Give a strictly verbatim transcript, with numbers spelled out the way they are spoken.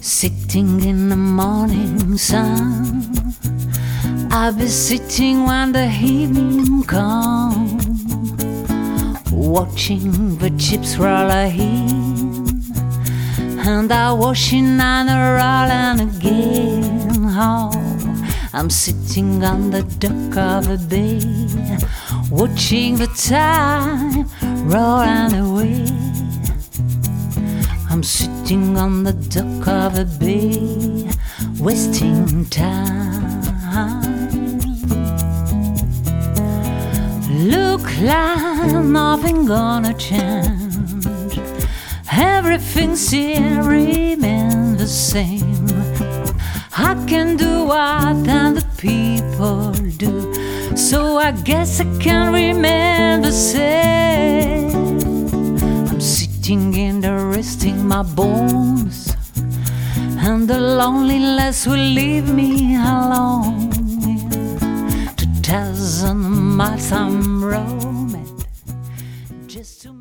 Sitting in the morning sun, I'll be sitting when the evening comes, watching the chips roll in, and I washing and a rolling again. Oh, I'm sitting on the dock of a bay, watching the time rolling away. I'm sitting on the dock of a bay, wasting time. Look like nothing gonna change, everything still remains the same. I can do what other people do, so I guess I can remain the same. I'm sitting in the resting my bones, and the loneliness will leave me alone. Two thousand miles I'm roaming just to